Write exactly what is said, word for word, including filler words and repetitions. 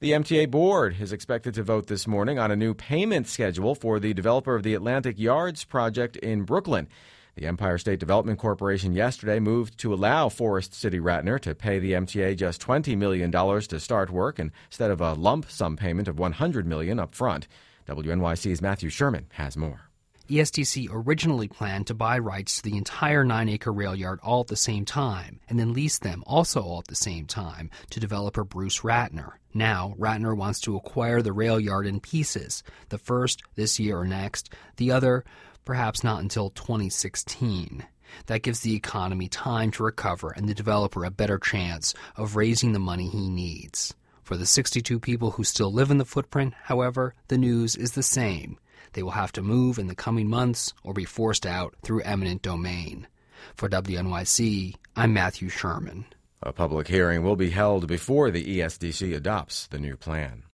The M T A board is expected to vote this morning on a new payment schedule for the developer of the Atlantic Yards project in Brooklyn. The Empire State Development Corporation yesterday moved to allow Forest City Ratner to pay the M T A just twenty million dollars to start work instead of a lump sum payment of one hundred million dollars up front. W N Y C's Matthew Sherman has more. E S D C originally planned to buy rights to the entire nine-acre rail yard all at the same time, and then lease them also all at the same time to developer Bruce Ratner. Now, Ratner wants to acquire the rail yard in pieces, the first this year or next, the other perhaps not until twenty sixteen. That gives the economy time to recover and the developer a better chance of raising the money he needs. For the sixty-two people who still live in the footprint, however, the news is the same. They will have to move in the coming months or be forced out through eminent domain. For W N Y C, I'm Matthew Sherman. A public hearing will be held before the E S D C adopts the new plan.